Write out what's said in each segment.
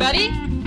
everybody.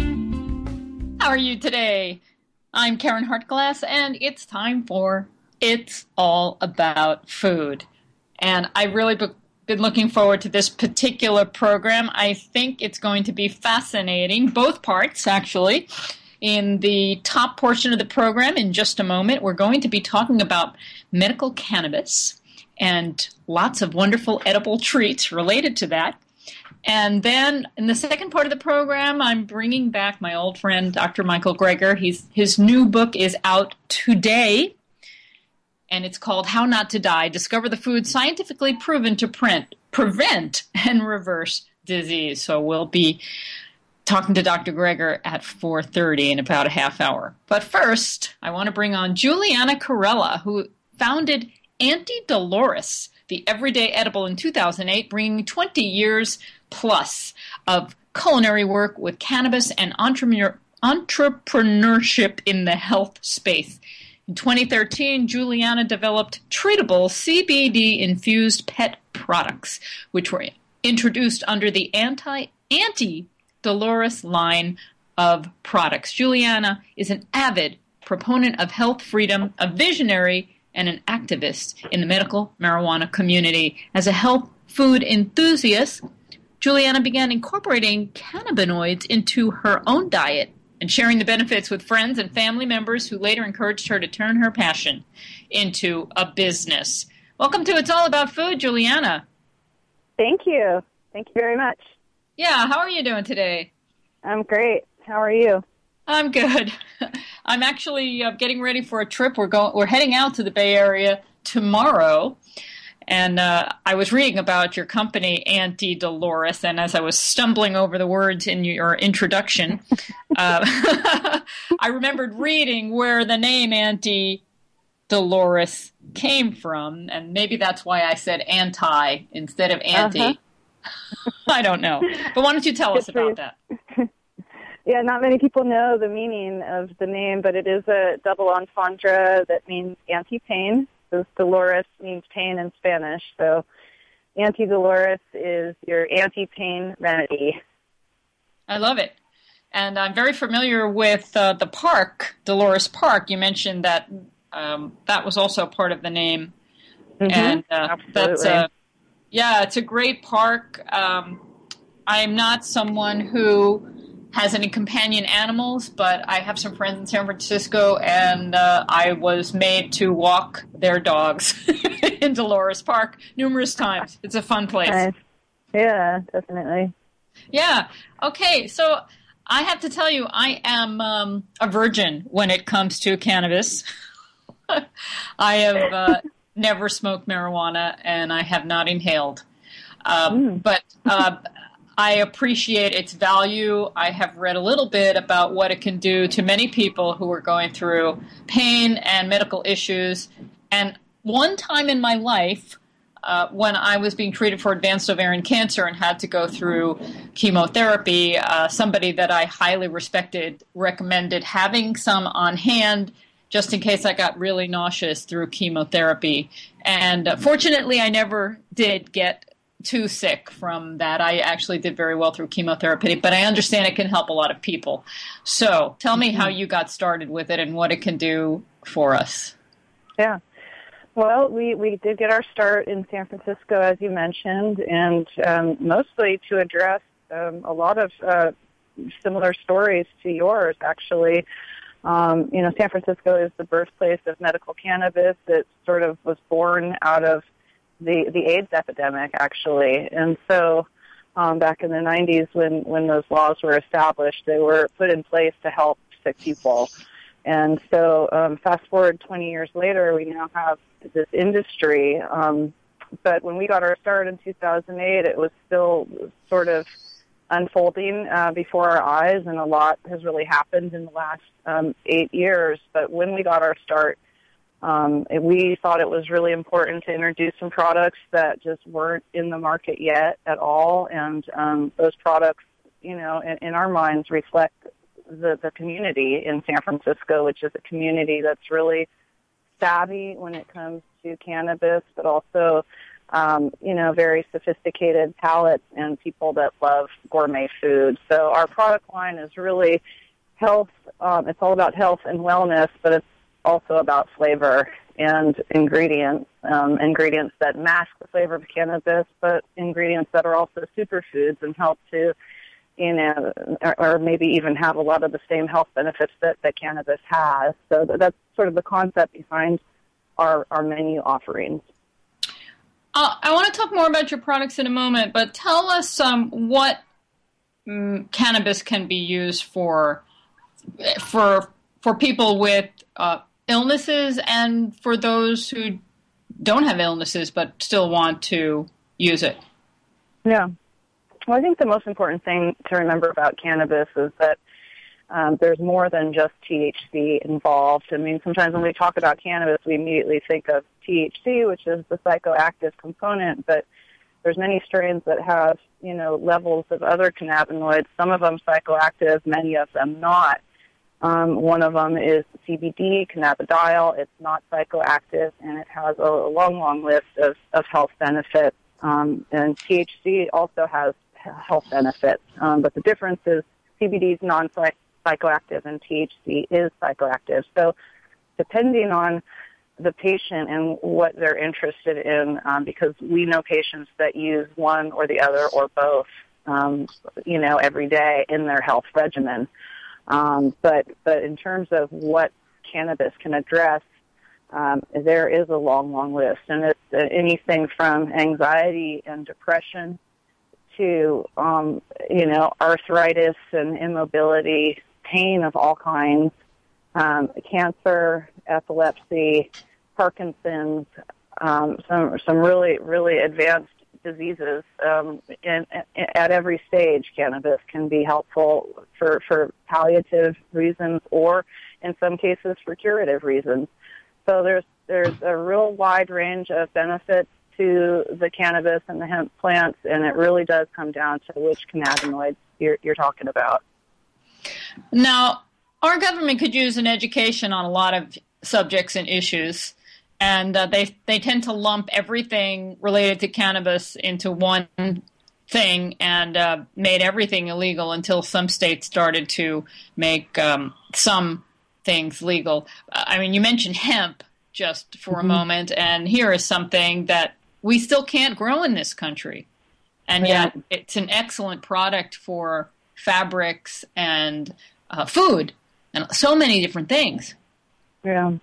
How are you today? I'm Karen Hartglass, and it's time for It's All About Food. And I've really been looking forward to this particular program. I think it's going to be fascinating, both parts, actually. In the top portion of the program, in just a moment, we're going to be talking about medical cannabis and lots of wonderful edible treats related to that. And then in the second part of the program, I'm bringing back my old friend, Dr. Michael Greger. His new book is out today, and it's called How Not to Die, Discover the Food Scientifically Proven to Prevent and Reverse Disease. So we'll be talking to Dr. Greger at 4:30 in about a half hour. But first, I want to bring on Juliana Carella, who founded Auntie Dolores, the everyday edible, in 2008, bringing 20 years plus of culinary work with cannabis and entrepreneurship in the health space. In 2013, Juliana developed treatable CBD-infused pet products, which were introduced under the Auntie Dolores line of products. Juliana is an avid proponent of health freedom, a visionary, and an activist in the medical marijuana community. As a health food enthusiast, Juliana began incorporating cannabinoids into her own diet and sharing the benefits with friends and family members who later encouraged her to turn her passion into a business. Welcome to It's All About Food, Juliana. Thank you. Thank you very much. Yeah, how are you doing today? I'm great. How are you? I'm good. I'm actually getting ready for a trip. We're heading out to the Bay Area tomorrow, and I was reading about your company, Auntie Dolores, and as I was stumbling over the words in your introduction, I remembered reading where the name Auntie Dolores came from, and maybe that's why I said anti instead of auntie. Uh-huh. I don't know. But why don't you tell us about that? Yeah, not many people know the meaning of the name, but it is a double entendre that means anti-pain. So Dolores means pain in Spanish. So Auntie Dolores is your anti-pain remedy. I love it. And I'm very familiar with the park, Dolores Park. You mentioned that that was also part of the name. Mm-hmm. And Absolutely. it's a great park. I'm not someone who has any companion animals, but I have some friends in San Francisco, and I was made to walk their dogs in Dolores Park numerous times. It's a fun place. Nice. Yeah, definitely. Yeah. Okay, so I have to tell you, I am a virgin when it comes to cannabis. I have never smoked marijuana, and I have not inhaled. But I appreciate its value. I have read a little bit about what it can do to many people who are going through pain and medical issues. And one time in my life, when I was being treated for advanced ovarian cancer and had to go through chemotherapy, somebody that I highly respected recommended having some on hand just in case I got really nauseous through chemotherapy. And fortunately, I never did get too sick from that. I actually did very well through chemotherapy, but I understand it can help a lot of people. So tell me how you got started with it and what it can do for us. Yeah. Well, we did get our start in San Francisco, as you mentioned, and mostly to address a lot of similar stories to yours, actually. San Francisco is the birthplace of medical cannabis. It sort of was born out of the AIDS epidemic, actually. And so back in the 90s when those laws were established, they were put in place to help sick people. And so fast forward 20 years later, we now have this industry. But when we got our start in 2008, it was still sort of unfolding before our eyes, and a lot has really happened in the last 8 years. But when we got our start, we thought it was really important to introduce some products that just weren't in the market yet at all. And those products, in our minds reflect the community in San Francisco, which is a community that's really savvy when it comes to cannabis, but also very sophisticated palates and people that love gourmet food. So our product line is really health. It's all about health and wellness, but it's also about flavor and ingredients, ingredients that mask the flavor of cannabis, but ingredients that are also superfoods and help to, or maybe even have a lot of the same health benefits that cannabis has. So that's sort of the concept behind our menu offerings. I want to talk more about your products in a moment, but tell us what cannabis can be used for people with illnesses and for those who don't have illnesses but still want to use it. Yeah. Well, I think the most important thing to remember about cannabis is that there's more than just THC involved. I mean, sometimes when we talk about cannabis, we immediately think of THC, which is the psychoactive component, but there's many strains that have, levels of other cannabinoids, some of them psychoactive, many of them not. One of them is CBD, cannabidiol. It's not psychoactive, and it has a long, long list of health benefits. And THC also has health benefits, but the difference is CBD is non-psychoactive and THC is psychoactive. So depending on the patient and what they're interested in, because we know patients that use one or the other or both, every day in their health regimen. But in terms of what cannabis can address, there is a long, long list, and it's anything from anxiety and depression to, arthritis and immobility, pain of all kinds, cancer, epilepsy, Parkinson's, some really, really advanced diseases. At every stage, cannabis can be helpful for palliative reasons or, in some cases, for curative reasons. So there's a real wide range of benefits to the cannabis and the hemp plants, and it really does come down to which cannabinoids you're talking about. Now, our government could use an education on a lot of subjects and issues, and they tend to lump everything related to cannabis into one thing and made everything illegal until some states started to make some things legal. I mean, you mentioned hemp just for a moment, and here is something that we still can't grow in this country. And yet it's an excellent product for fabrics and food and so many different things. Yeah.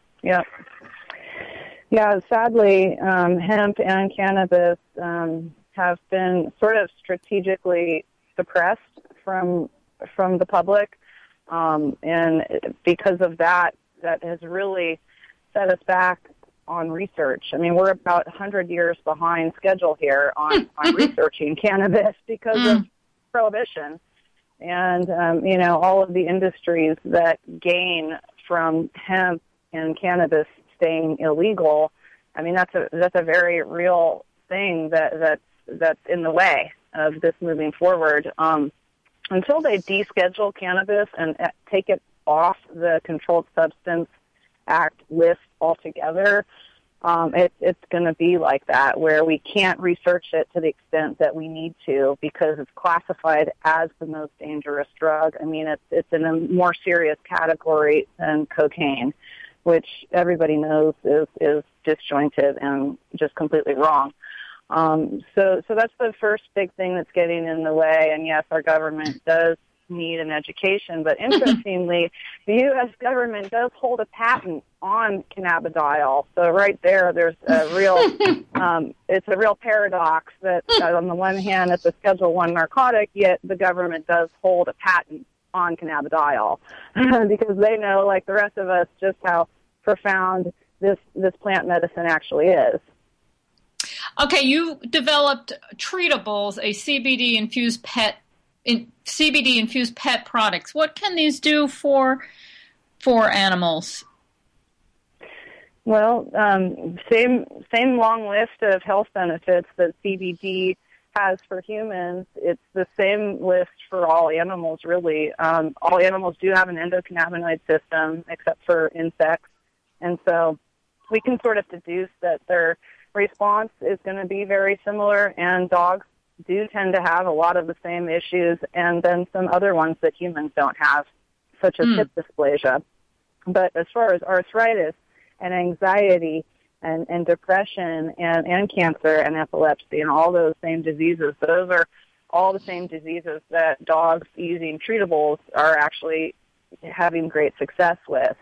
Sadly, hemp and cannabis have been sort of strategically suppressed from the public, and because of that has really set us back on research. I mean, we're about 100 years behind schedule here on researching cannabis because of prohibition. And, all of the industries that gain from hemp and cannabis staying illegal, I mean, that's a very real thing that's in the way of this moving forward. Until they deschedule cannabis and take it off the Controlled Substance Act list altogether, it's going to be like that, where we can't research it to the extent that we need to because it's classified as the most dangerous drug. I mean, it's in a more serious category than cocaine, which everybody knows is disjointed and just completely wrong. So that's the first big thing that's getting in the way. And yes, our government does need an education, but interestingly, the U.S. government does hold a patent on cannabidiol. So right there's a real, it's a real paradox that on the one hand, it's a Schedule I narcotic, yet the government does hold a patent on cannabidiol because they know, like the rest of us, just how profound this plant medicine actually is. Okay, you developed Treatables, a CBD-infused pet products. What can these do for animals? Well, same long list of health benefits that CBD has for humans. It's the same list for all animals, really. All animals do have an endocannabinoid system, except for insects, and so we can sort of deduce that they're response is going to be very similar, and dogs do tend to have a lot of the same issues, and then some other ones that humans don't have, such as hip dysplasia. But as far as arthritis and anxiety and depression and cancer and epilepsy and all those same diseases, those are all the same diseases that dogs using treatables are actually having great success with.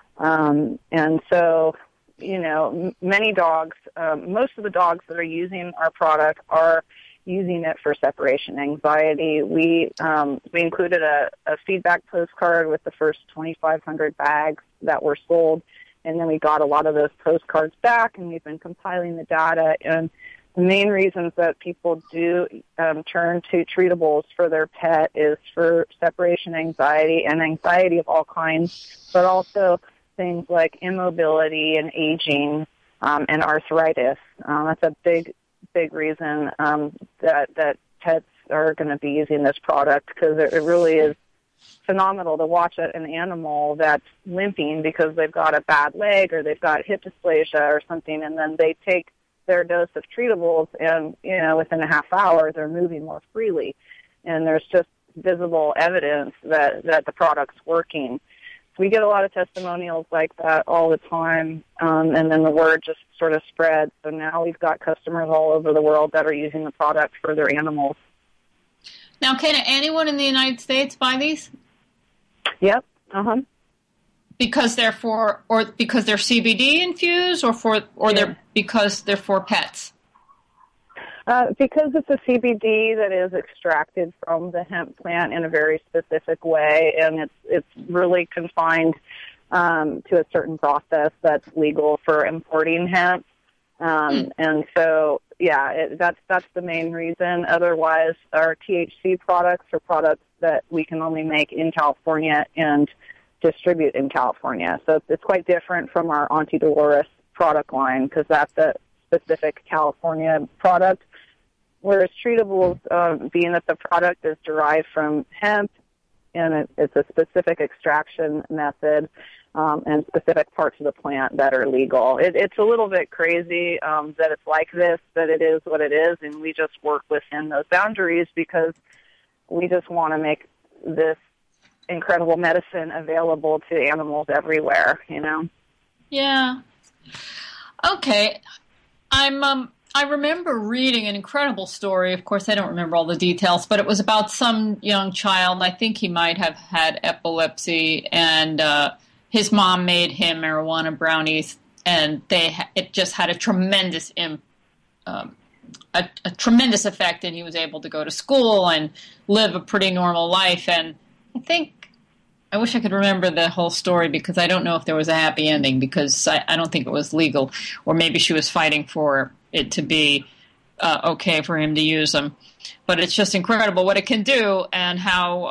And so, many dogs, most of the dogs that are using our product are using it for separation anxiety. We included a feedback postcard with the first 2,500 bags that were sold, and then we got a lot of those postcards back, and we've been compiling the data. And the main reasons that people do turn to treatables for their pet is for separation anxiety and anxiety of all kinds, but also things like immobility and aging and arthritis. That's a big reason that pets are going to be using this product, because it really is phenomenal to watch an animal that's limping because they've got a bad leg or they've got hip dysplasia or something, and then they take their dose of treatables, and within a half hour they're moving more freely, and there's just visible evidence that the product's working. We get a lot of testimonials like that all the time, and then the word just sort of spreads. So now we've got customers all over the world that are using the product for their animals. Now, can anyone in the United States buy these? Yep. Because they're because they're CBD infused, because they're for pets? Because it's a CBD that is extracted from the hemp plant in a very specific way, and it's really confined to a certain process that's legal for importing hemp. And so, that's the main reason. Otherwise, our THC products are products that we can only make in California and distribute in California. So it's quite different from our Auntie Dolores product line, because that's a specific California product. Whereas treatables, being that the product is derived from hemp, and it's a specific extraction method, and specific parts of the plant that are legal. It's a little bit crazy that it's like this, that it is what it is, and we just work within those boundaries because we just want to make this incredible medicine available to animals everywhere, Yeah. Okay. I remember reading an incredible story. Of course, I don't remember all the details, but it was about some young child. I think he might have had epilepsy, and his mom made him marijuana brownies, and it just had a tremendous tremendous effect, and he was able to go to school and live a pretty normal life. And I wish I could remember the whole story, because I don't know if there was a happy ending, because I don't think it was legal, or maybe she was fighting for it to be okay for him to use them. But it's just incredible what it can do, and how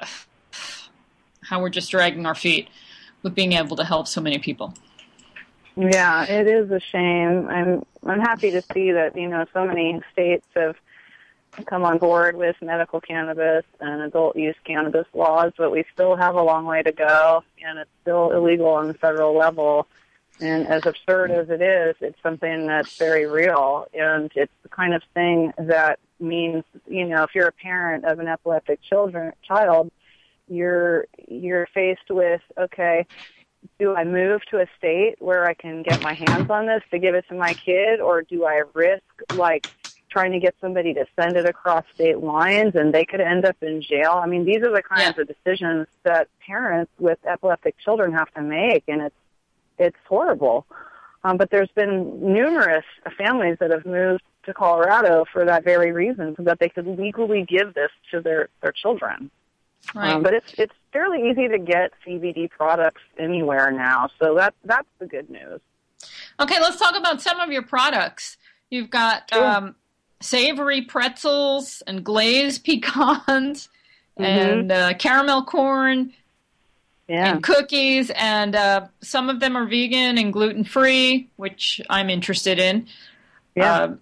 we're just dragging our feet with being able to help so many people. Yeah, it is a shame. I'm happy to see that so many states have come on board with medical cannabis and adult use cannabis laws, but we still have a long way to go, and it's still illegal on the federal level. And as absurd as it is, it's something that's very real, and it's the kind of thing that means, if you're a parent of an epileptic child, you're faced with, okay, do I move to a state where I can get my hands on this to give it to my kid, or do I risk, trying to get somebody to send it across state lines and they could end up in jail? I mean, these are the kinds of decisions that parents with epileptic children have to make, and it's horrible. But there's been numerous families that have moved to Colorado for that very reason, so that they could legally give this to their children. Right. But it's fairly easy to get CBD products anywhere now, so that's the good news. Okay, let's talk about some of your products. You've got savory pretzels and glazed pecans and caramel corn and cookies, and some of them are vegan and gluten-free, which I'm interested in. Yeah.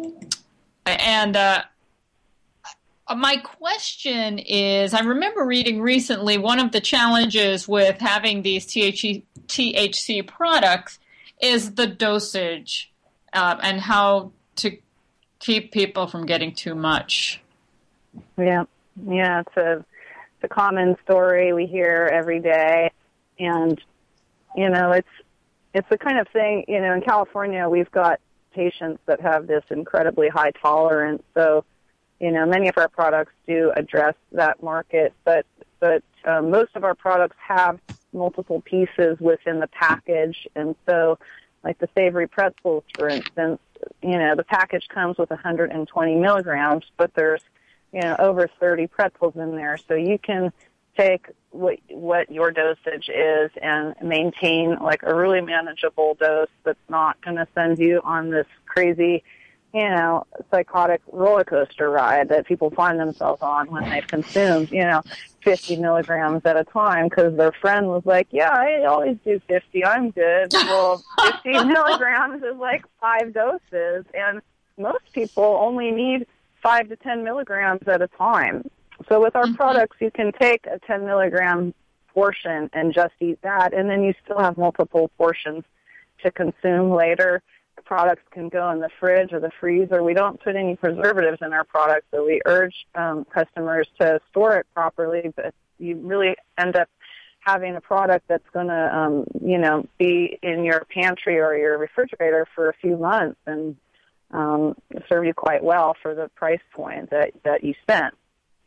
My question is, I remember reading recently, one of the challenges with having these THC products is the dosage. and how to keep people from getting too much. Yeah, it's a common story we hear every day, and it's the kind of thing. In California, we've got patients that have this incredibly high tolerance, so many of our products do address that market, but most of our products have multiple pieces within the package, and so like the savory pretzels, for instance, the package comes with 120 milligrams, but there's over 30 pretzels in there, so you can take what your dosage is and maintain like a really manageable dose that's not going to send you on this crazy, psychotic roller coaster ride that people find themselves on when they've consumed, 50 milligrams at a time because their friend was like, yeah, I always do 50, I'm good. Well, 50 milligrams is like 5 doses, and most people only need 5 to 10 milligrams at a time. So with our products, you can take a 10 milligram portion and just eat that, and then you still have multiple portions to consume later. The products can go in the fridge or the freezer. We don't put any preservatives in our products, so we urge customers to store it properly, but you really end up having a product that's going to, be in your pantry or your refrigerator for a few months and serve you quite well for the price point that you spent.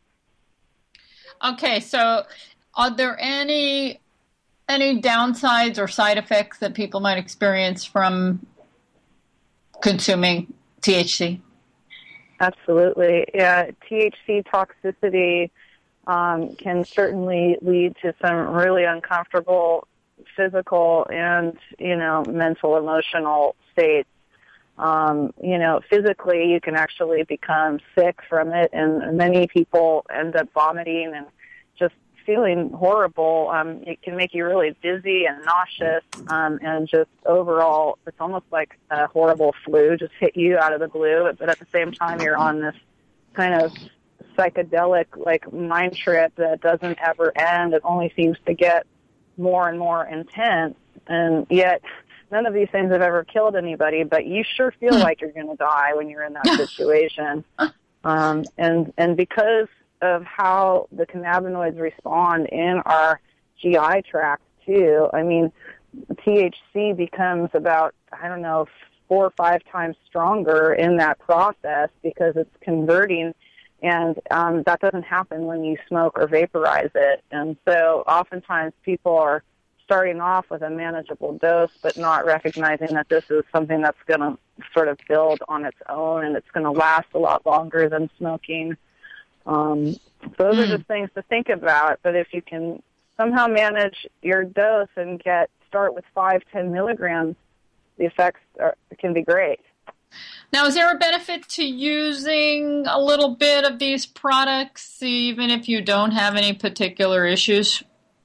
Okay, so are there any downsides or side effects that people might experience from consuming THC? Absolutely. Yeah, THC toxicity can certainly lead to some really uncomfortable physical and, mental, emotional states. Physically you can actually become sick from it, and many people end up vomiting and just feeling horrible. It can make you really dizzy and nauseous, and just overall, it's almost like a horrible flu just hit you out of the blue, but at the same time you're on this kind of psychedelic, like, mind trip that doesn't ever end. It only seems to get more and more intense, and yet none of these things have ever killed anybody, but you sure feel like you're going to die when you're in that situation. And because of how the cannabinoids respond in our GI tract too, I mean, THC becomes about, 4 or 5 times stronger in that process because it's converting, and that doesn't happen when you smoke or vaporize it. And so oftentimes people are starting off with a manageable dose, but not recognizing that this is something that's going to sort of build on its own, and it's going to last a lot longer than smoking. Those are just things to think about. But if you can somehow manage your dose and start with 5-10 milligrams, the effects can be great. Now, is there a benefit to using a little bit of these products, even if you don't have any particular issues?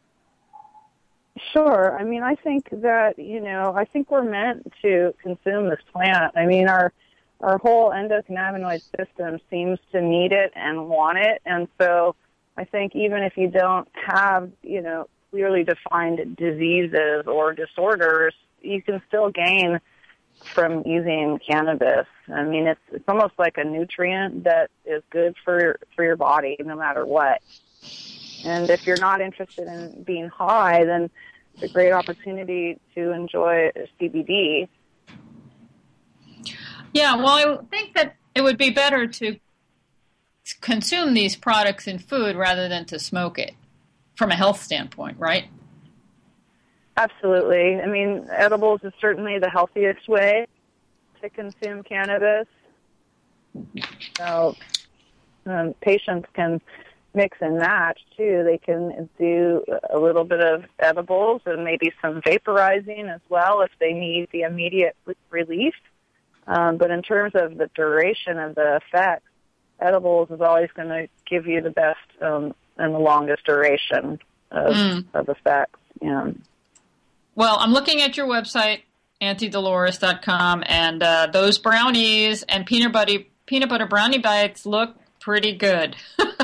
Sure. I mean, I think that, I think we're meant to consume this plant. I mean, our whole endocannabinoid system seems to need it and want it. And so I think even if you don't have, clearly defined diseases or disorders, you can still gain from using cannabis. I mean, it's almost like a nutrient that is good for your body no matter what. And if you're not interested in being high, then it's a great opportunity to enjoy CBD. Yeah, well, I think that it would be better to consume these products in food rather than to smoke it from a health standpoint, right? Absolutely. I mean, edibles is certainly the healthiest way to consume cannabis. So patients can mix and match, too. They can do a little bit of edibles and maybe some vaporizing as well if they need the immediate relief. But in terms of the duration of the effects, edibles is always going to give you the best and the longest duration of effects. Yeah. Well, I'm looking at your website, AuntieDolores.com, and those brownies and peanut butter brownie bites look pretty good.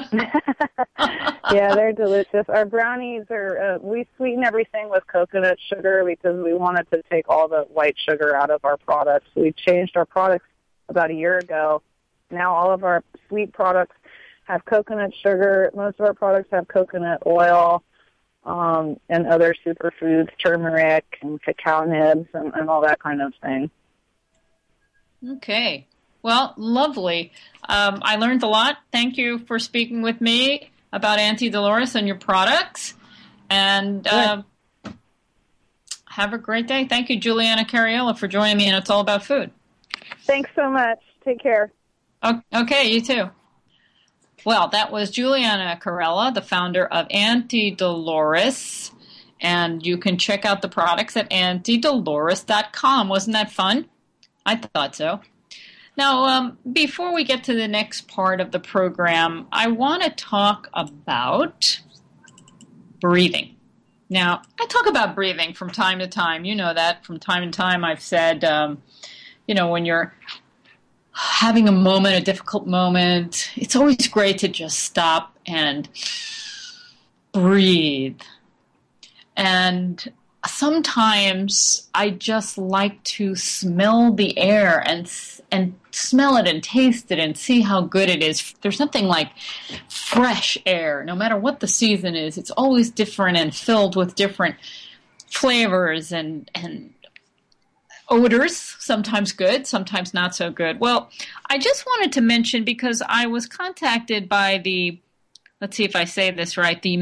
Yeah, they're delicious. Our brownies are, we sweeten everything with coconut sugar because we wanted to take all the white sugar out of our products. We changed our products about a year ago. Now all of our sweet products have coconut sugar. Most of our products have coconut oil and other superfoods, turmeric and cacao nibs and all that kind of thing. Okay. Well, lovely. I learned a lot. Thank you for speaking with me about Auntie Dolores and your products. And have a great day. Thank you, Juliana Cariola, for joining me, and It's All About Food. Thanks so much. Take care. Okay, you too. Well, that was Juliana Cariola, the founder of Auntie Dolores. And you can check out the products at auntiedolores.com. Wasn't that fun? I thought so. Now, before we get to the next part of the program, I want to talk about breathing. Now, I talk about breathing from time to time. You know that. From time to time I've said, when you're having a moment, a difficult moment, it's always great to just stop and breathe. And sometimes I just like to smell the air and smell it and taste it and see how good it is. There's nothing like fresh air. No matter what the season is, it's always different and filled with different flavors and odors, sometimes good, sometimes not so good. Well, I just wanted to mention, because I was contacted by the, let's see if I say this right, the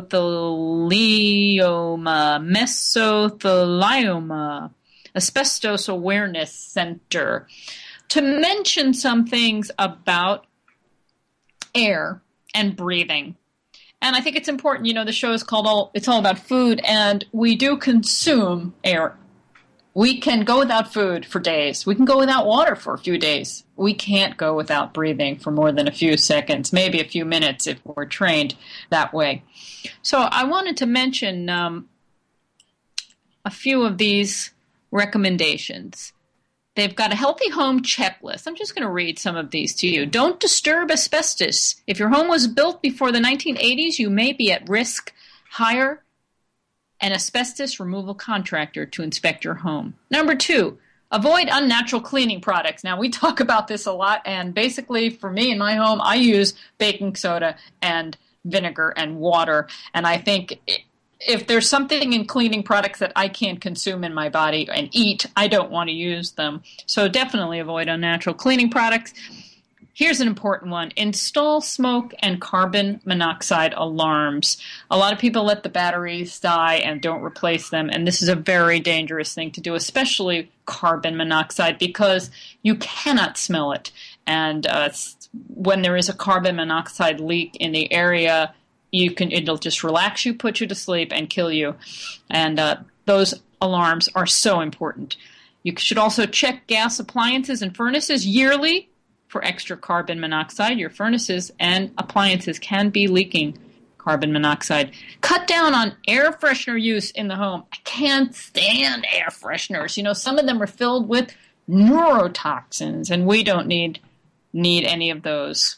Mesothelioma Asbestos Awareness Center, to mention some things about air and breathing. And I think it's important, the show is called It's All About Food, and we do consume air. We can go without food for days. We can go without water for a few days. We can't go without breathing for more than a few seconds, maybe a few minutes if we're trained that way. So I wanted to mention a few of these recommendations. They've got a healthy home checklist. I'm just going to read some of these to you. Don't disturb asbestos. If your home was built before the 1980s, you may be at risk. Hire an asbestos removal contractor to inspect your home. Number 2, avoid unnatural cleaning products. Now, we talk about this a lot, and basically for me in my home, I use baking soda and vinegar and water, and I think if there's something in cleaning products that I can't consume in my body and eat, I don't want to use them. So definitely avoid unnatural cleaning products. Here's an important one. Install smoke and carbon monoxide alarms. A lot of people let the batteries die and don't replace them, and this is a very dangerous thing to do, especially carbon monoxide, because you cannot smell it. And when there is a carbon monoxide leak in the area, it'll just relax you, put you to sleep, and kill you. And those alarms are so important. You should also check gas appliances and furnaces yearly for extra carbon monoxide. Your furnaces and appliances can be leaking carbon monoxide. Cut down on air freshener use in the home. I can't stand air fresheners. Some of them are filled with neurotoxins, and we don't need any of those.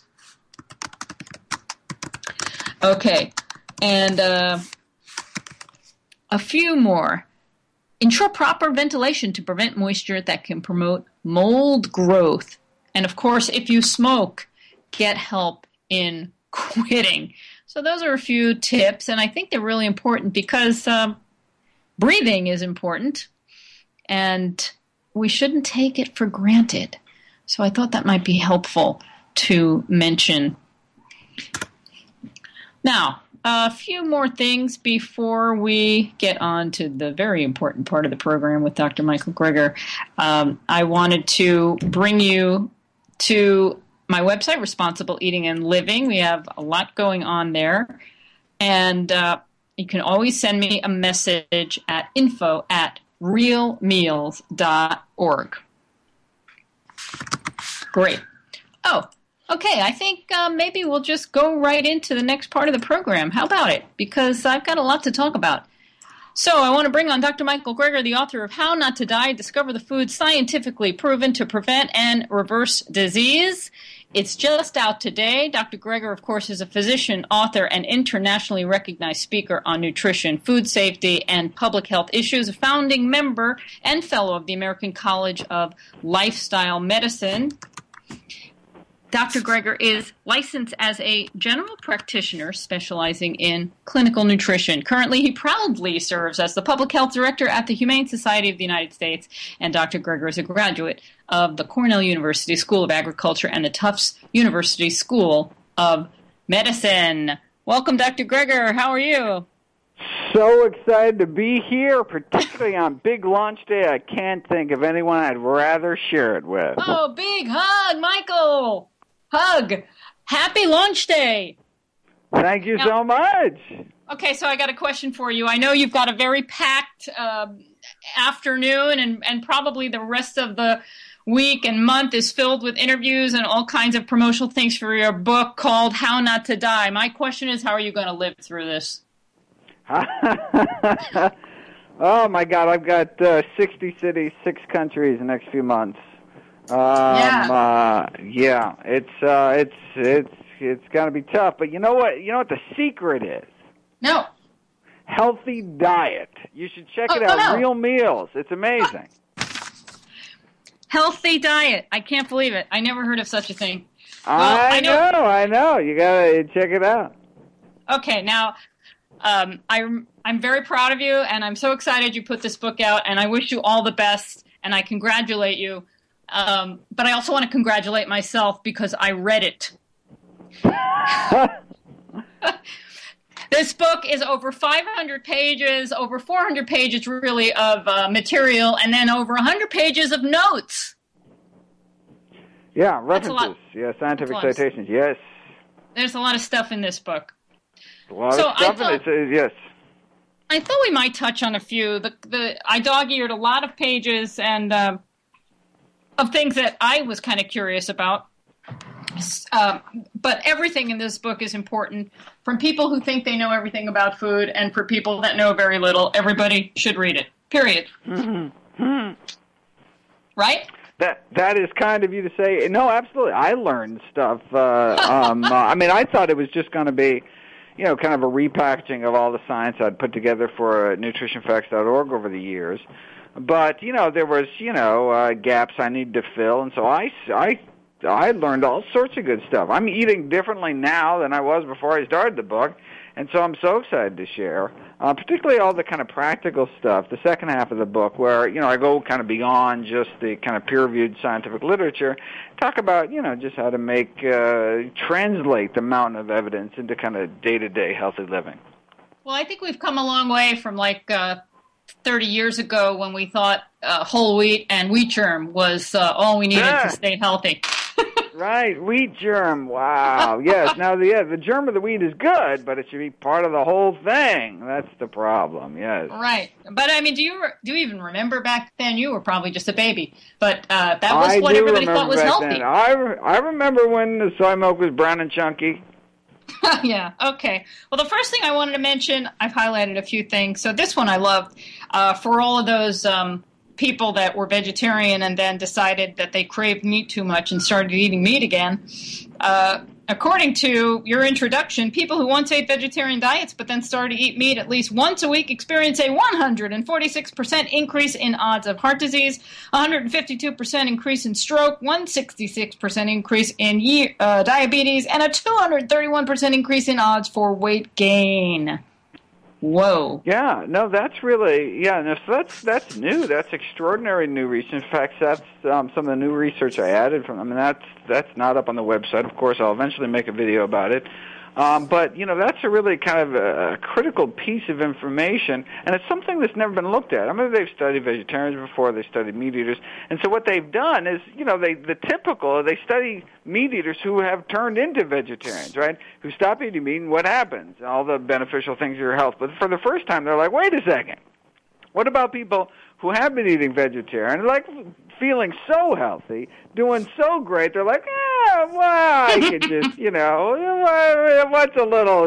Okay, and a few more. Ensure proper ventilation to prevent moisture that can promote mold growth. And of course, if you smoke, get help in quitting. So those are a few tips, and I think they're really important because breathing is important, and we shouldn't take it for granted. So I thought that might be helpful to mention. Now, a few more things before we get on to the very important part of the program with Dr. Michael Greger. I wanted to bring you to my website, Responsible Eating and Living. We have a lot going on there. And you can always send me a message at info@realmeals.org. Great. Oh, okay. I think maybe we'll just go right into the next part of the program. How about it? Because I've got a lot to talk about. So I want to bring on Dr. Michael Greger, the author of How Not to Die, Discover the Foods Scientifically Proven to Prevent and Reverse Disease. It's just out today. Dr. Greger, of course, is a physician, author, and internationally recognized speaker on nutrition, food safety, and public health issues, a founding member and fellow of the American College of Lifestyle Medicine. Dr. Greger is licensed as a general practitioner specializing in clinical nutrition. Currently, he proudly serves as the public health director at the Humane Society of the United States, and Dr. Greger is a graduate of the Cornell University School of Agriculture and the Tufts University School of Medicine. Welcome, Dr. Greger. How are you? So excited to be here, particularly on Big Launch Day. I can't think of anyone I'd rather share it with. Oh, big hug, Michael! Hug! Happy Launch Day! Thank you so much. Okay, so I got a question for you. I know you've got a very packed afternoon, and probably the rest of the week and month is filled with interviews and all kinds of promotional things for your book called How Not to Die. My question is, how are you going to live through this? Oh, my God. I've got 60 cities, 6 countries in the next few months. Yeah, it's going to be tough. But you know what? You know what the secret is? No. Healthy diet. You should check it out. No. Real meals. It's amazing. Healthy diet. I can't believe it. I never heard of such a thing. I know. You got to check it out. Okay, now, I'm very proud of you, and I'm so excited you put this book out, and I wish you all the best, and I congratulate you. But I also want to congratulate myself because I read it. This book is over 500 pages, over 400 pages really of material, and then over 100 pages of notes. Yeah, references. Yeah, scientific citations. Yes. There's a lot of stuff in this book. A lot of stuff in it. Yes. I thought we might touch on a few. I dog-eared a lot of pages and of things that I was kind of curious about. But everything in this book is important. From people who think they know everything about food and for people that know very little, everybody should read it. Period. Mm-hmm. Right? That is kind of you to say. No, absolutely. I learned stuff. I mean, I thought it was just going to be, kind of a repackaging of all the science I'd put together for nutritionfacts.org over the years. But, there was, gaps I needed to fill, and so I learned all sorts of good stuff. I'm eating differently now than I was before I started the book, and so I'm so excited to share, particularly all the kind of practical stuff, the second half of the book, where, I go kind of beyond just the kind of peer-reviewed scientific literature, talk about, just how to translate the mountain of evidence into kind of day-to-day healthy living. Well, I think we've come a long way from 30 years ago when we thought whole wheat and wheat germ was all we needed to stay healthy. Right, wheat germ. Wow. Yes. Now, the germ of the wheat is good, but it should be part of the whole thing. That's the problem. Yes. Right. But I mean, do you even remember back then? You were probably just a baby, but that was what everybody thought was healthy. Then. I remember when the soy milk was brown and chunky. Yeah, okay. Well, the first thing I wanted to mention, I've highlighted a few things. So this one I loved. For all of those people that were vegetarian and then decided that they craved meat too much and started eating meat again, according to your introduction, people who once ate vegetarian diets but then started to eat meat at least once a week experience a 146% increase in odds of heart disease, 152% increase in stroke, 166% increase in diabetes, and a 231% increase in odds for weight gain. Whoa. Yeah, no, that's really, so that's new. That's extraordinary new research. In fact, that's some of the new research I added that's not up on the website. Of course, I'll eventually make a video about it. But, that's a really kind of a critical piece of information, and it's something that's never been looked at. I mean, they've studied vegetarians before, they studied meat eaters, and so what they've done is, they study meat eaters who have turned into vegetarians, right, who stop eating meat, and what happens? All the beneficial things to your health. But for the first time, they're like, wait a second, what about people who have been eating vegetarian, like feeling so healthy, doing so great, they're like, I could just, what's a little,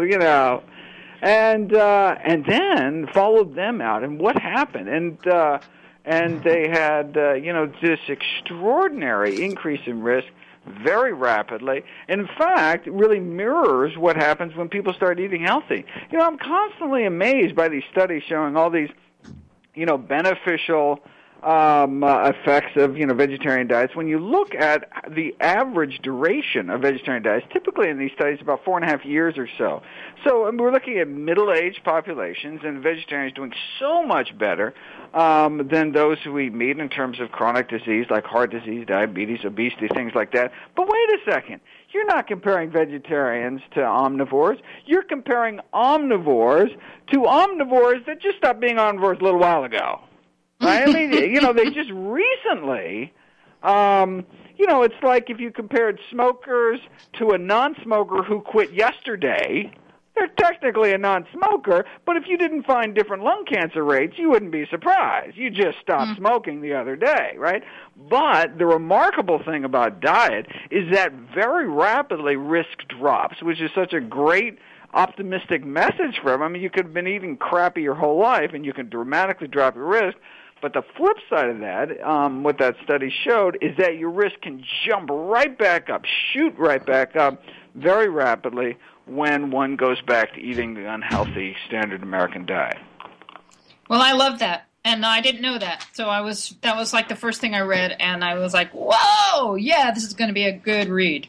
and then followed them out, and what happened? And they had, this extraordinary increase in risk very rapidly. In fact, it really mirrors what happens when people start eating healthy. I'm constantly amazed by these studies showing all these, beneficial effects of, vegetarian diets. When you look at the average duration of vegetarian diets, typically in these studies about 4.5 years or so. So we're looking at middle-aged populations, and vegetarians doing so much better than those who eat meat in terms of chronic disease like heart disease, diabetes, obesity, things like that. But wait a second. You're not comparing vegetarians to omnivores. You're comparing omnivores to omnivores that just stopped being omnivores a little while ago. Right? I mean, they just recently, it's like if you compared smokers to a non-smoker who quit yesterday. They're technically a non-smoker, but if you didn't find different lung cancer rates, you wouldn't be surprised. You just stopped smoking the other day, right? But the remarkable thing about diet is that very rapidly risk drops, which is such a great optimistic message for them. I mean, you could have been eating crappy your whole life, and you can dramatically drop your risk. But the flip side of that, what that study showed, is that your risk can jump right back up, shoot right back up very rapidly when one goes back to eating the unhealthy standard American diet. Well, I love that. And I didn't know that. So that was like the first thing I read, and I was like, whoa, yeah, this is going to be a good read.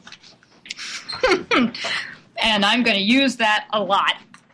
And I'm going to use that a lot.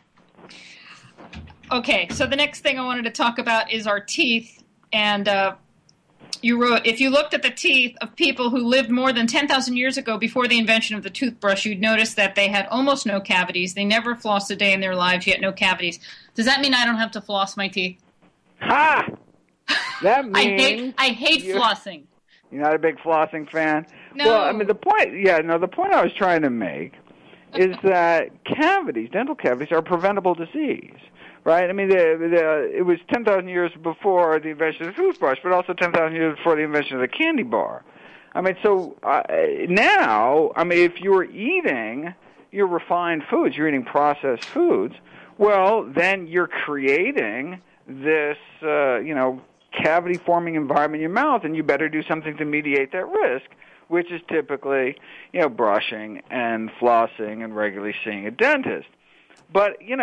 Okay, so the next thing I wanted to talk about is our teeth. And you wrote, if you looked at the teeth of people who lived more than 10,000 years ago before the invention of the toothbrush, you'd notice that they had almost no cavities. They never flossed a day in their lives, yet no cavities. Does that mean I don't have to floss my teeth? Ha! That means I hate flossing. You're not a big flossing fan? No. Well, I mean, the point I was trying to make is that dental cavities, are a preventable disease. Right? I mean, it was 10,000 years before the invention of the toothbrush, but also 10,000 years before the invention of the candy bar. I mean, so now, I mean, if you're eating your refined foods, you're eating processed foods, well, then you're creating this, cavity-forming environment in your mouth, and you better do something to mediate that risk, which is typically, brushing and flossing and regularly seeing a dentist. But, and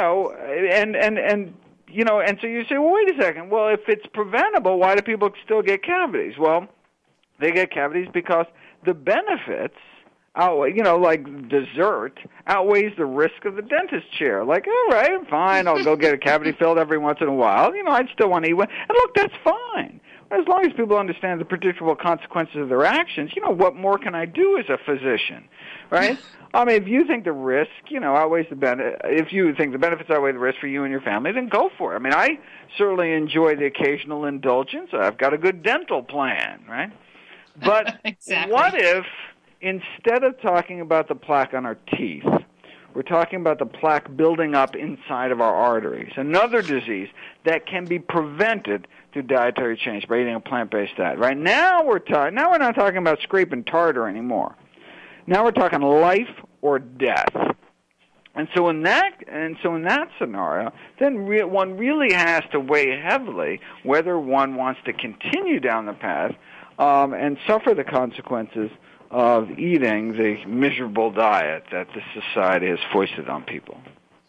so you say, well, wait a second. Well, if it's preventable, why do people still get cavities? Well, they get cavities because the benefits outweigh, like dessert outweighs the risk of the dentist chair. Like, all right, fine, I'll go get a cavity filled every once in a while. I'd still want to eat one. And look, that's fine. As long as people understand the predictable consequences of their actions, what more can I do as a physician, right? I mean, if you think the risk, outweighs the benefit, if you think the benefits outweigh the risk for you and your family, then go for it. I mean, I certainly enjoy the occasional indulgence. I've got a good dental plan, right? But exactly. What if instead of talking about the plaque on our teeth, we're talking about the plaque building up inside of our arteries, another disease that can be prevented through dietary change by eating a plant-based diet. Right now, we're not talking about scraping tartar anymore. Now we're talking life or death. And so in that scenario, then one really has to weigh heavily whether one wants to continue down the path and suffer the consequences of eating the miserable diet that the society has foisted on people.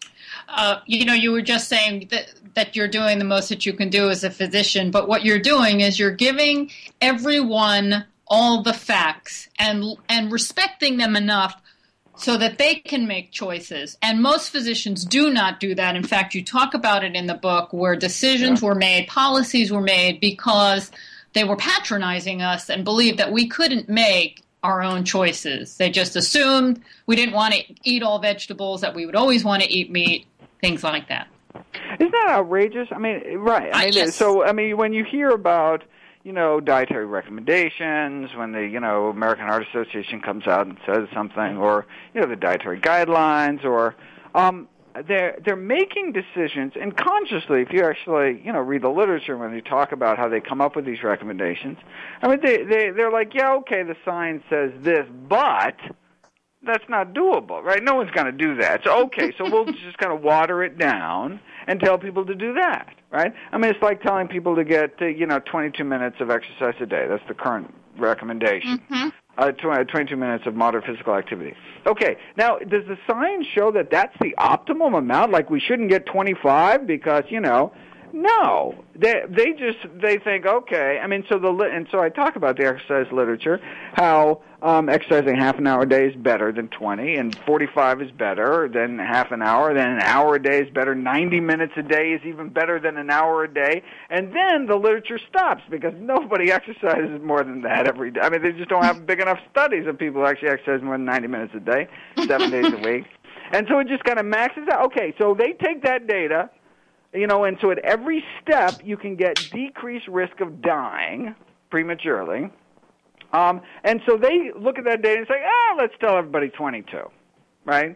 You were just saying that you're doing the most that you can do as a physician, but what you're doing is you're giving everyone all the facts and respecting them enough so that they can make choices. And most physicians do not do that. In fact, you talk about it in the book where decisions were made, policies were made because they were patronizing us and believed that we couldn't make our own choices. They just assumed we didn't want to eat all vegetables, that we would always want to eat meat, things like that. Isn't that outrageous? I mean, right. I mean, yes. So, I mean, when you hear about, dietary recommendations, when the, American Heart Association comes out and says something, or, the dietary guidelines, or they're making decisions, and consciously, if you actually, read the literature when you talk about how they come up with these recommendations, I mean, they're like, yeah, okay, the science says this, but that's not doable, right? No one's going to do that. So, okay, so we'll just kind of water it down and tell people to do that, right? I mean, it's like telling people to get, 22 minutes of exercise a day. That's the current recommendation. Mm-hmm. 22 minutes of moderate physical activity. Okay, now, does the science show that that's the optimum amount? Like, we shouldn't get 25 because, no. They think, okay, I mean, so I talk about the exercise literature, how exercising half an hour a day is better than 20, and 45 is better than half an hour, then an hour a day is better, 90 minutes a day is even better than an hour a day, and then the literature stops because nobody exercises more than that every day. I mean, they just don't have big enough studies of people who actually exercise more than 90 minutes a day, 7 days a week. And so it just kind of maxes out. Okay, so they take that data, and so at every step you can get decreased risk of dying prematurely. And so they look at that data and say, let's tell everybody 22, right?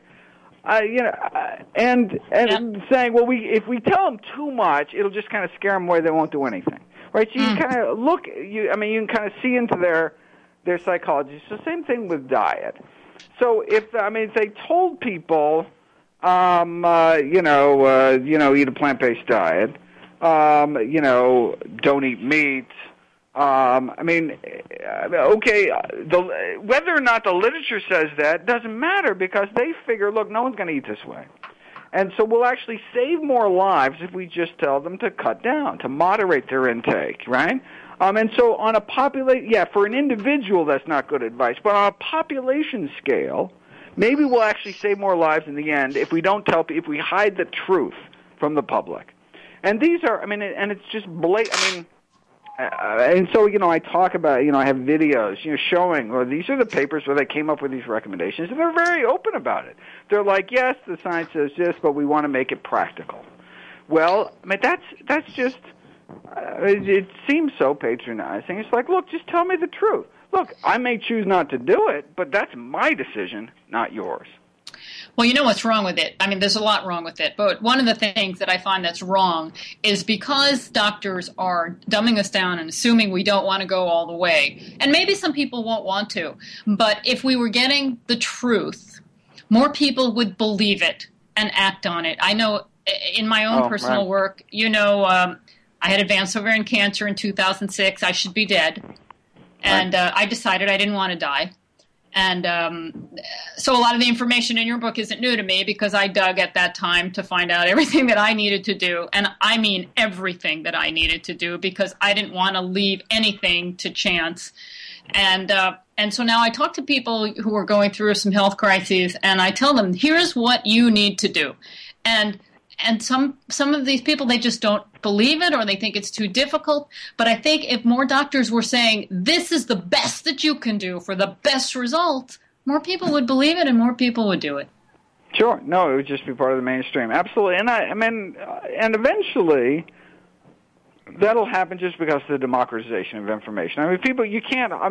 And saying, well, if we tell them too much, it'll just kind of scare them away. They won't do anything, right? So you kind of you can kind of see into their psychology. So same thing with diet. So if they told people, eat a plant-based diet, don't eat meat. Whether or not the literature says that doesn't matter because they figure, look, no one's going to eat this way. And so we'll actually save more lives if we just tell them to cut down, to moderate their intake, right? And so on a for an individual, that's not good advice. But on a population scale, maybe we'll actually save more lives in the end if we if we hide the truth from the public. And these are, and it's just blatant, and so, I talk about, I have videos, showing, well, these are the papers where they came up with these recommendations, and they're very open about it. They're like, yes, the science says this, but we want to make it practical. Well, that's just, it seems so patronizing. It's like, look, just tell me the truth. Look, I may choose not to do it, but that's my decision, not yours. Well, you know what's wrong with it? I mean, there's a lot wrong with it. But one of the things that I find that's wrong is because doctors are dumbing us down and assuming we don't want to go all the way. And maybe some people won't want to. But if we were getting the truth, more people would believe it and act on it. I know in my own personal work, I had advanced ovarian cancer in 2006. I should be dead. And I decided I didn't want to die. And so a lot of the information in your book isn't new to me because I dug at that time to find out everything that I needed to do. And I mean everything that I needed to do because I didn't want to leave anything to chance. And so now I talk to people who are going through some health crises and I tell them, here's what you need to do. And some of these people, they just don't believe it or they think it's too difficult. But I think if more doctors were saying this is the best that you can do for the best results, more people would believe it and more people would do it. Sure. No, it would just be part of the mainstream. Absolutely. And and eventually that'll happen just because of the democratization of information. I mean, people, you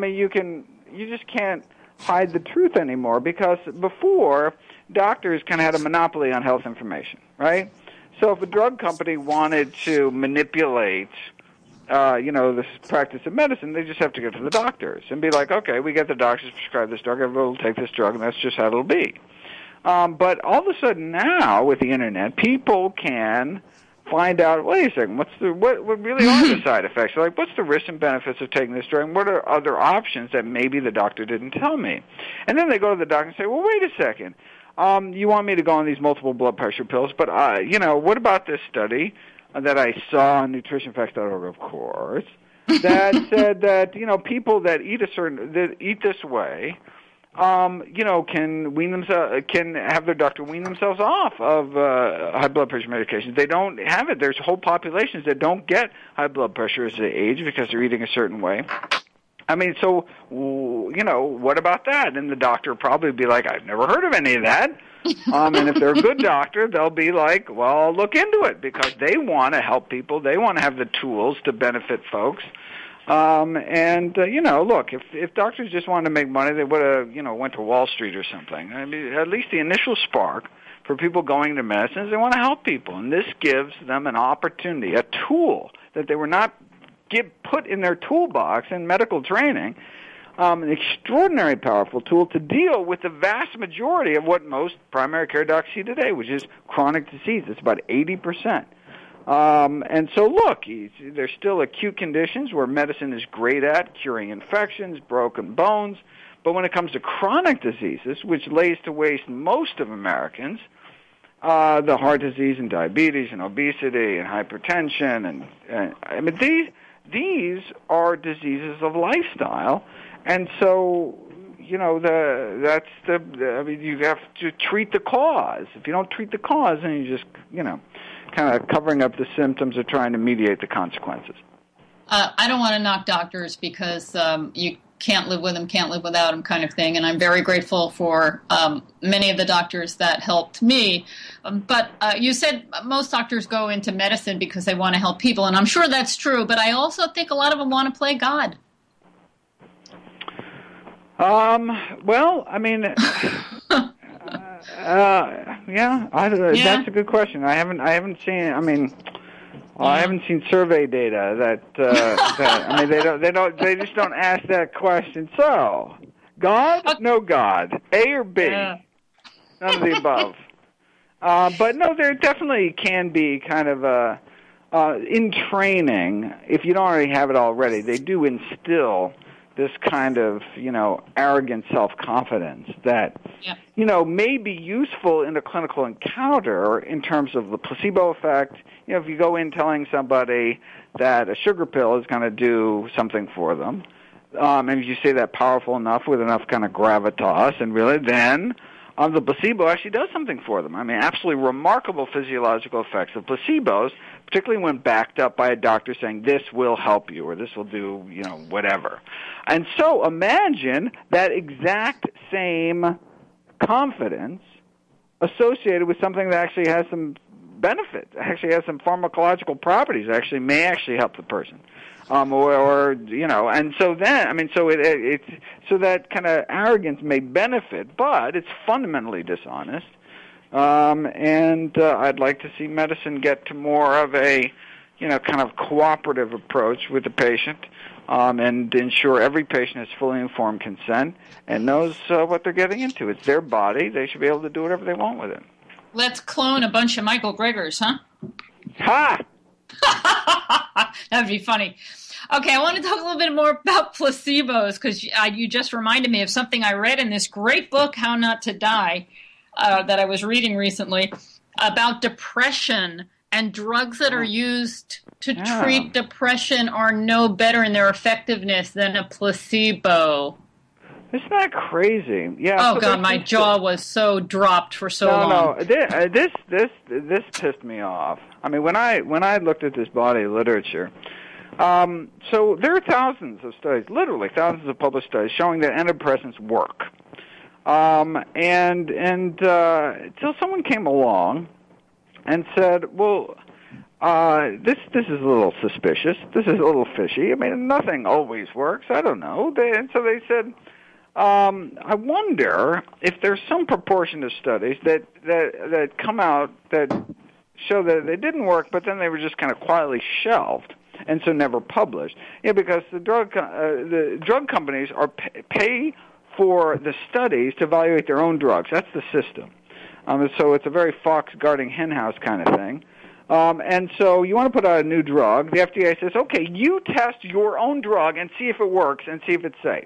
just can't hide the truth anymore because before doctors kind of had a monopoly on health information, right? So if a drug company wanted to manipulate, this practice of medicine, they just have to go to the doctors and be like, okay, we get the doctors to prescribe this drug, everyone will take this drug, and that's just how it'll be. But all of a sudden now, with the internet, people can find out, wait a second, what really are the side effects? Like, what's the risks and benefits of taking this drug? And what are other options that maybe the doctor didn't tell me? And then they go to the doctor and say, well, wait a second. You want me to go on these multiple blood pressure pills, but, what about this study that I saw on nutritionfacts.org, of course, that said that, people that eat this way, can have their doctor wean themselves off of high blood pressure medications. They don't have it. There's whole populations that don't get high blood pressure as they age because they're eating a certain way. I mean, so, what about that? And the doctor will probably be like, I've never heard of any of that. And if they're a good doctor, they'll be like, well, I'll look into it because they want to help people. They want to have the tools to benefit folks. Look, if doctors just wanted to make money, they would have, went to Wall Street or something. I mean, at least the initial spark for people going to medicine is they want to help people. And this gives them an opportunity, a tool that they were not put in their toolbox in medical training, an extraordinary powerful tool to deal with the vast majority of what most primary care docs see today, which is chronic disease. It's about 80%. And so, look, there's still acute conditions where medicine is great at, curing infections, broken bones, But when it comes to chronic diseases, which lays to waste most of Americans, the heart disease and diabetes and obesity and hypertension, and I mean these are diseases of lifestyle, and so you know I mean you have to treat the cause. If you don't treat the cause, then you just kind of covering up the symptoms or trying to mediate the consequences. I don't want to knock doctors because you can't live with them, can't live without them kind of thing. And I'm very grateful for many of the doctors that helped me. But you said most doctors go into medicine because they want to help people. And I'm sure that's true. But I also think a lot of them want to play God. Well, I mean, yeah, that's a good question. I haven't seen. I mean, I haven't seen survey data that I mean, they just don't ask that question. So, God, no God, A or B, none of the above. But no, there definitely can be kind of in training, if you don't already have it already, they do instill this kind of, arrogant self-confidence that, may be useful in a clinical encounter in terms of the placebo effect. If you go in telling somebody that a sugar pill is going to do something for them, and if you say that powerful enough with enough kind of gravitas, and really then the placebo actually does something for them. I mean, absolutely remarkable physiological effects of placebos, particularly when backed up by a doctor saying this will help you or this will do, whatever. And so imagine that exact same confidence associated with something that actually has some benefit, actually has some pharmacological properties, may actually help the person. And so then, I mean, so it's so that kind of arrogance may benefit, but it's fundamentally dishonest. And I'd like to see medicine get to more of a, kind of cooperative approach with the patient, and ensure every patient has fully informed consent and knows what they're getting into. It's their body; they should be able to do whatever they want with it. Let's clone a bunch of Michael Gregors, huh? Ha! That'd be funny. Okay, I want to talk a little bit more about placebos because you just reminded me of something I read in this great book, How Not to Die, that I was reading recently about depression, and drugs that are used to treat depression are no better in their effectiveness than a placebo. Isn't that crazy? Yeah. Oh, God, my jaw was so dropped for so long. No, this pissed me off. I mean, when I looked at this body of literature, so there are thousands of studies, literally thousands of published studies showing that antidepressants work. And until someone came along and said, well, this is a little suspicious. This is a little fishy. I mean, nothing always works. I don't know. And so they said, I wonder if there's some proportion of studies that come out that show that they didn't work, but then they were just kind of quietly shelved and so never published. Because the drug companies are pay for the studies to evaluate their own drugs. That's the system. So it's a very fox guarding henhouse kind of thing. And so you want to put out a new drug. The FDA says, okay, you test your own drug and see if it works and see if it's safe.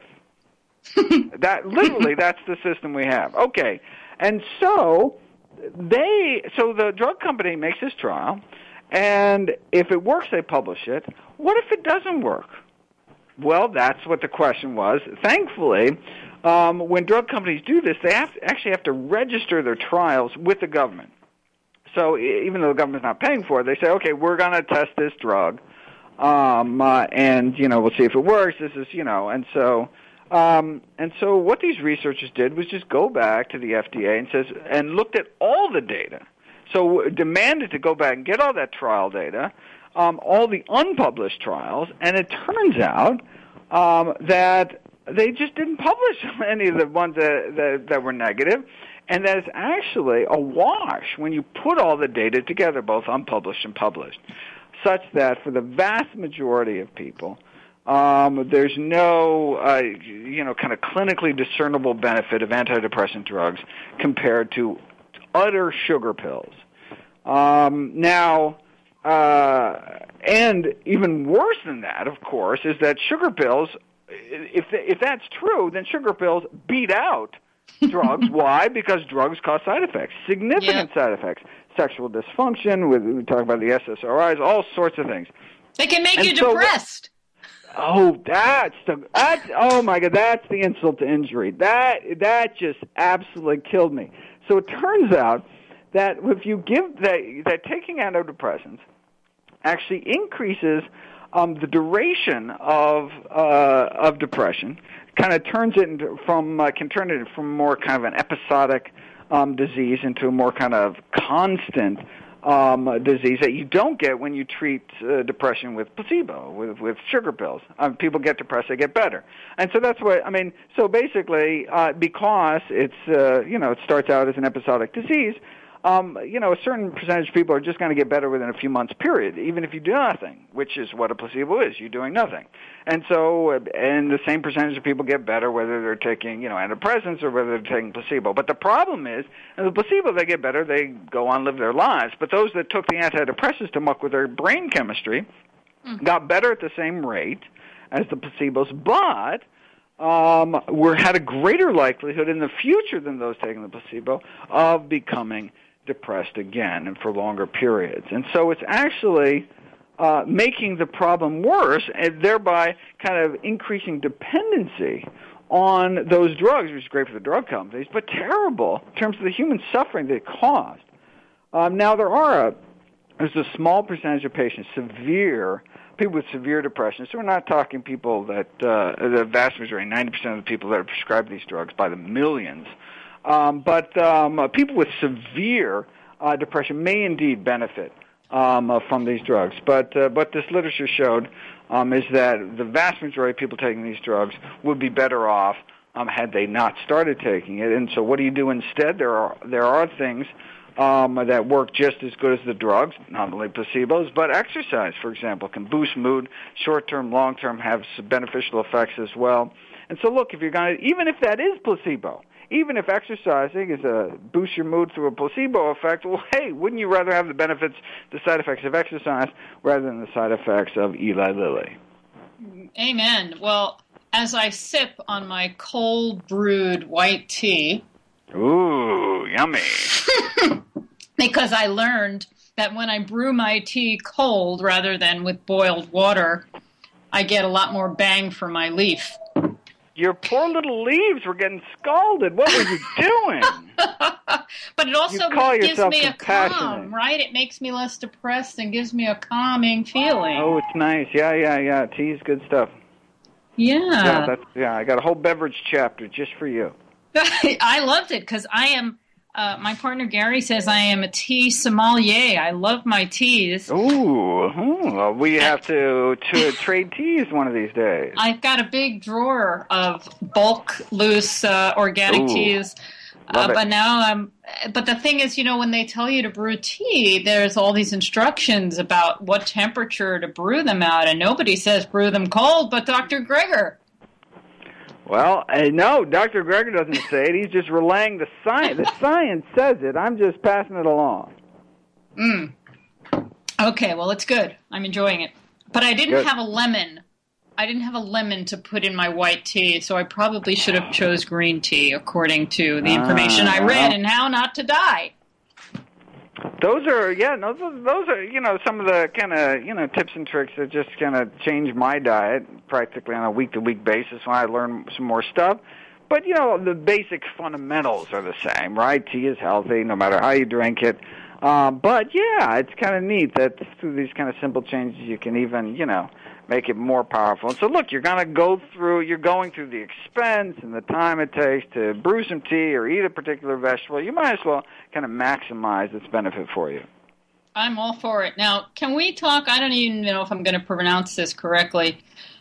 That's the system we have. Okay. And so the drug company makes this trial, and if it works, they publish it. What if it doesn't work? Well, that's what the question was. Thankfully, when drug companies do this, they actually have to register their trials with the government. So even though the government's not paying for it, they say, okay, we're going to test this drug, and we'll see if it works. This is, and so what these researchers did was just go back to the FDA and looked at all the data. So demanded to go back and get all that trial data, all the unpublished trials, and it turns out that they just didn't publish any of the ones that were negative, and that it's actually a wash when you put all the data together, both unpublished and published, such that for the vast majority of people, there's no, kind of clinically discernible benefit of antidepressant drugs compared to utter sugar pills. And even worse than that, of course, is that sugar pills if that's true, then sugar pills beat out drugs. Why? Because drugs cause side effects, significant side effects, sexual dysfunction. We talk about the SSRIs, all sorts of things. They can make you depressed. Oh, oh my God, that's the insult to injury. That just absolutely killed me. So it turns out that if you give that taking antidepressants actually increases the duration of depression, kind of turns it can turn it from more kind of an episodic disease into a more kind of constant disease that you don't get when you treat depression with placebo, with sugar pills. People get depressed, they get better. And so that's what, so basically, because it's, it starts out as an episodic disease, a certain percentage of people are just going to get better within a few months, period, even if you do nothing, which is what a placebo is. You're doing nothing. And so, and the same percentage of people get better whether they're taking, antidepressants or whether they're taking placebo. But the problem is, in the placebo, they get better, they go on, live their lives. But those that took the antidepressants to muck with their brain chemistry got better at the same rate as the placebos, but had a greater likelihood in the future than those taking the placebo of becoming depressed again and for longer periods. And so it's actually making the problem worse and thereby kind of increasing dependency on those drugs, which is great for the drug companies, but terrible in terms of the human suffering they caused. Now, there's a small percentage of patients, people with severe depression. So we're not talking people that, the vast majority, 90% of the people that are prescribed these drugs by the millions, but people with severe depression may indeed benefit from these drugs. But this literature showed is that the vast majority of people taking these drugs would be better off had they not started taking it. And so what do you do instead? There are things that work just as good as the drugs, not only placebos, but exercise, for example, can boost mood, short-term, long-term, have some beneficial effects as well. And so look, if you're going to, even if that is placebo, even if exercising is boost your mood through a placebo effect, well, hey, wouldn't you rather have the benefits, the side effects of exercise rather than the side effects of Eli Lilly? Amen. Well, as I sip on my cold brewed white tea. Ooh, yummy. Because I learned that when I brew my tea cold rather than with boiled water, I get a lot more bang for my leaf. Your poor little leaves were getting scalded. What were you doing? But it also gives me a calm, right? It makes me less depressed and gives me a calming feeling. Oh, it's nice. Yeah. Tea's good stuff. Yeah. I got a whole beverage chapter just for you. I loved it because I am, my partner Gary says I am a tea sommelier. I love my teas. Ooh, well, we have to trade teas one of these days. I've got a big drawer of bulk, loose, organic teas. But now but the thing is, when they tell you to brew tea, there's all these instructions about what temperature to brew them at, and nobody says brew them cold but Dr. Greger. Well, no, Dr. Greger doesn't say it. He's just relaying the science. The science says it. I'm just passing it along. Okay, well, it's good. I'm enjoying it. But I didn't have a lemon. I didn't have a lemon to put in my white tea, so I probably should have chose green tea, according to the information I read in How Not to Die. Those are some of the kind of tips and tricks that just kind of change my diet practically on a week-to-week basis when I learn some more stuff. But the basic fundamentals are the same, right? Tea is healthy no matter how you drink it. But yeah, it's kind of neat that through these kind of simple changes you can even make it more powerful. And so look, you're going through the expense and the time it takes to brew some tea or eat a particular vegetable. You might as well kind of maximize its benefit for you. I'm all for it. Now, can we talk, I don't even know if I'm going to pronounce this correctly,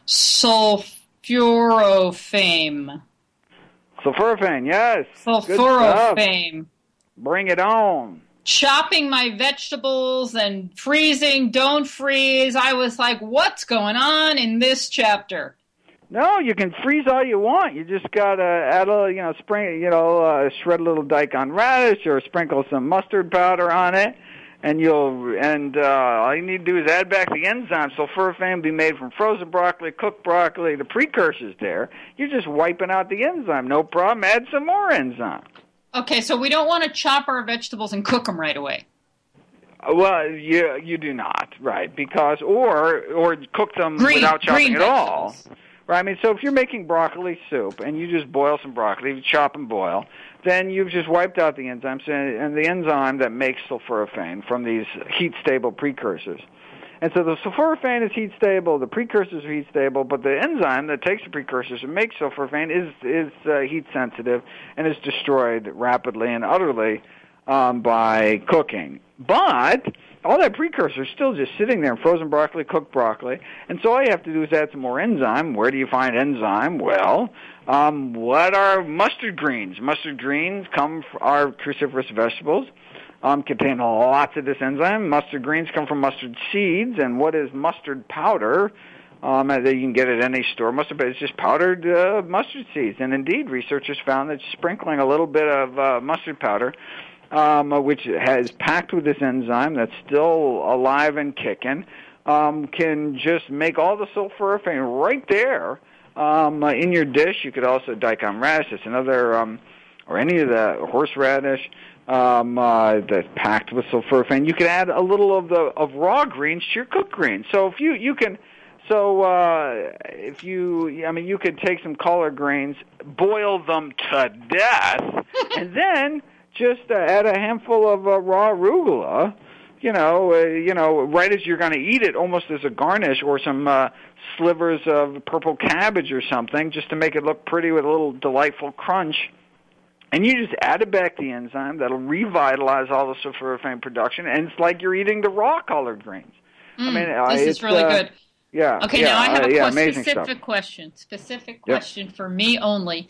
sulforaphane. Sulforaphane, yes. Sulforaphane. Bring it on. Chopping my vegetables and freezing, don't freeze. I was like, what's going on in this chapter? No, you can freeze all you want. You just got to add shred a little daikon radish or sprinkle some mustard powder on it. and all you need to do is add back the enzyme. Sulforaphane will be made from frozen broccoli, cooked broccoli, the precursors there. You're just wiping out the enzyme. No problem. Add some more enzyme. Okay, so we don't want to chop our vegetables and cook them right away. Well, you do not, right? Because or cook them without chopping at all. Right, I mean, so if you're making broccoli soup and you just boil some broccoli, you chop and boil, then you've just wiped out the enzymes and the enzyme that makes sulforaphane from these heat-stable precursors. And so the sulforaphane is heat-stable, the precursors are heat-stable, but the enzyme that takes the precursors and makes sulforaphane is heat-sensitive and is destroyed rapidly and utterly by cooking. But all that precursor is still just sitting there in frozen broccoli, cooked broccoli, and so all you have to do is add some more enzyme. Where do you find enzyme? Well, what are mustard greens? Mustard greens are cruciferous vegetables, contain lots of this enzyme. Mustard greens come from mustard seeds, and what is mustard powder? That you can get at any store. Mustard is just powdered mustard seeds, and indeed, researchers found that sprinkling a little bit of mustard powder, which is packed with this enzyme that's still alive and kicking, can just make all the sulforaphane right there in your dish. You could also daikon radish, it's another, or any of the horseradish that's packed with sulforaphane. You could add a little of raw greens to your cooked greens. So if you could take some collard greens, boil them to death, and then just add a handful of raw arugula, right as you're going to eat it, almost as a garnish, or some slivers of purple cabbage or something, just to make it look pretty with a little delightful crunch. And you just added back the enzyme that'll revitalize all the sulforaphane production, and it's like you're eating the raw collard greens. This is really good. Yeah. Okay, now I have a specific question for me only.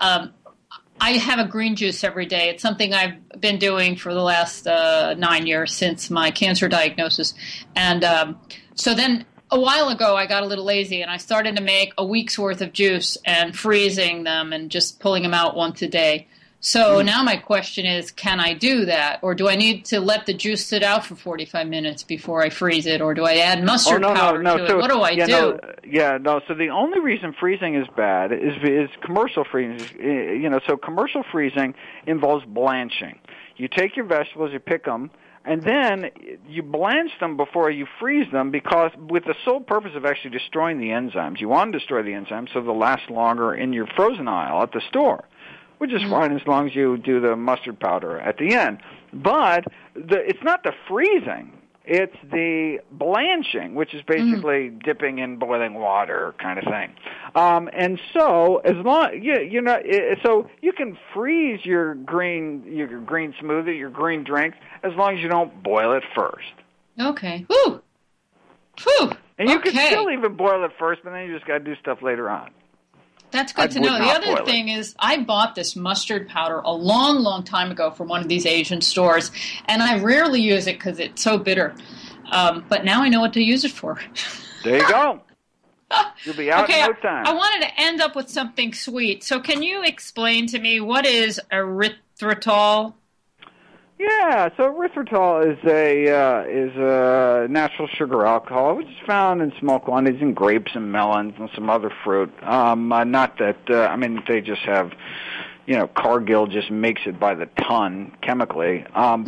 I have a green juice every day. It's something I've been doing for the last 9 years since my cancer diagnosis. And so then a while ago, I got a little lazy, and I started to make a week's worth of juice and freezing them and just pulling them out once a day. So now my question is, can I do that? Or do I need to let the juice sit out for 45 minutes before I freeze it? Or do I add mustard powder to it? What do I do? So the only reason freezing is bad is commercial freezing. So commercial freezing involves blanching. You take your vegetables, you pick them, and then you blanch them before you freeze them, because with the sole purpose of actually destroying the enzymes. You want to destroy the enzymes so they'll last longer in your frozen aisle at the store, which is fine as long as you do the mustard powder at the end. But it's not the freezing. It's the blanching, which is basically dipping in boiling water kind of thing. And so as long so you can freeze your green smoothie, your green drinks, as long as you don't boil it first. Okay. Whew. And you can still even boil it first, but then you just got to do stuff later on. That's good to know. The other thing is, I bought this mustard powder a long, long time ago from one of these Asian stores, and I rarely use it because it's so bitter. But now I know what to use it for. There you go. You'll be out in no time. I wanted to end up with something sweet. So can you explain to me what is erythritol? Yeah, so erythritol is a natural sugar alcohol, which is found in small quantities in grapes and melons and some other fruit. Not that they just have, Cargill just makes it by the ton chemically.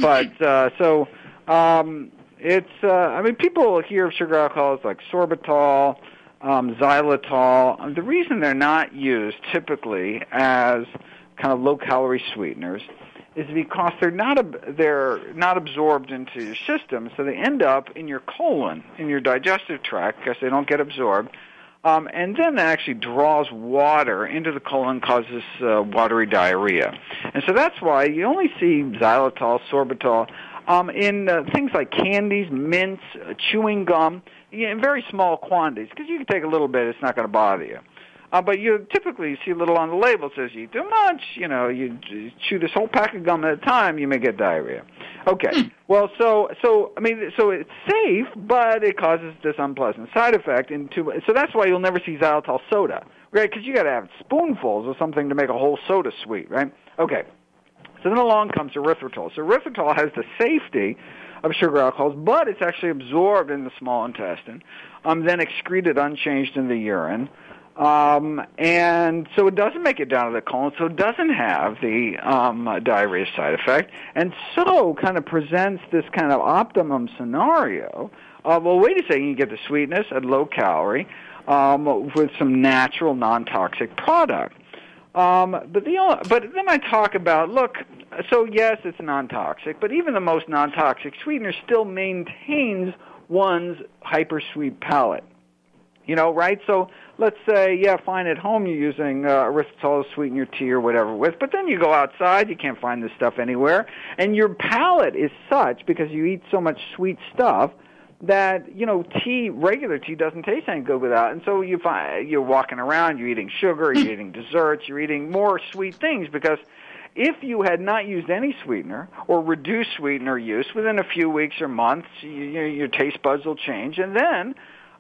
People hear of sugar alcohols like sorbitol, xylitol. The reason they're not used typically as kind of low-calorie sweeteners is because they're not absorbed into your system, so they end up in your colon, in your digestive tract, because they don't get absorbed, and then that actually draws water into the colon, causes watery diarrhea. And so that's why you only see xylitol, sorbitol, in things like candies, mints, chewing gum, in very small quantities, because you can take a little bit, it's not going to bother you. But you typically see a little on the label that says you eat too much, you chew this whole pack of gum at a time, you may get diarrhea. Okay. Well, so it's safe, but it causes this unpleasant side effect. So that's why you'll never see xylitol soda, right? Because you got to have spoonfuls of something to make a whole soda sweet, right? Okay. So then along comes erythritol. So erythritol has the safety of sugar alcohols, but it's actually absorbed in the small intestine, then excreted unchanged in the urine. And so it doesn't make it down to the colon, so it doesn't have the diarrhea side effect, and so kind of presents this kind of optimum scenario of, well, wait a second, you get the sweetness at low calorie with some natural non-toxic product. But then I talk about, look, so yes, it's non-toxic, but even the most non-toxic sweetener still maintains one's hypersweet palate. You know, right? So let's say, yeah, fine, at home you're using erythritol to sweeten your tea or whatever with, but then you go outside, you can't find this stuff anywhere, and your palate is such, because you eat so much sweet stuff, that, you know, regular tea doesn't taste any good without. And so you find you're walking around, you're eating sugar, you're eating desserts, you're eating more sweet things, because if you had not used any sweetener or reduced sweetener use, within a few weeks or months, your taste buds will change, and then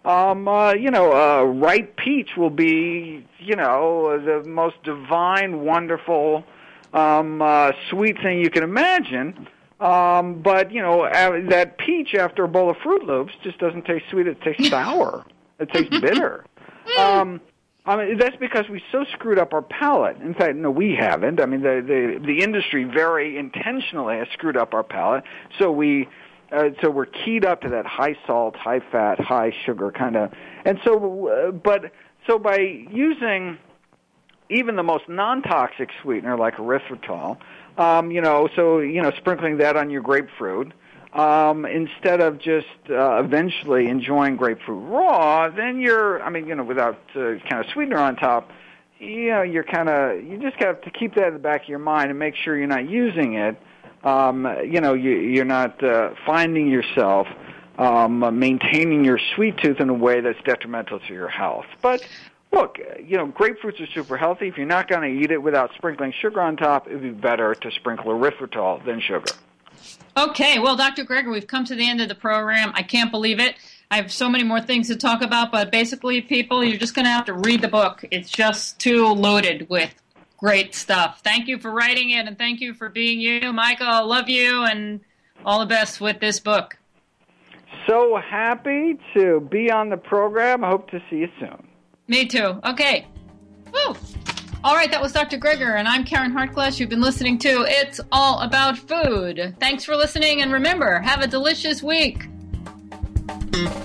ripe peach will be, the most divine, wonderful, sweet thing you can imagine. But that peach after a bowl of Fruit Loops just doesn't taste sweet. It tastes sour. It tastes bitter. That's because we so screwed up our palate. In fact, no, we haven't. I mean, the industry very intentionally has screwed up our palate. So we're keyed up to that high salt, high fat, high sugar kind of. And so by using even the most non-toxic sweetener like erythritol, sprinkling that on your grapefruit, instead of just eventually enjoying grapefruit raw, then without kind of sweetener on top, you just have to keep that in the back of your mind and make sure you're not using it. You're not finding yourself maintaining your sweet tooth in a way that's detrimental to your health. But look, grapefruits are super healthy. If you're not going to eat it without sprinkling sugar on top, it would be better to sprinkle erythritol than sugar. Okay, well, Dr. Greger, we've come to the end of the program. I can't believe it. I have so many more things to talk about, but basically, people, you're just going to have to read the book. It's just too loaded with great stuff. Thank you for writing it, and thank you for being you. Michael, I love you, and all the best with this book. So happy to be on the program. I hope to see you soon. Me too. Okay. Woo! All right, that was Dr. Greger, and I'm Karen Hartglass. You've been listening to It's All About Food. Thanks for listening, and remember, have a delicious week.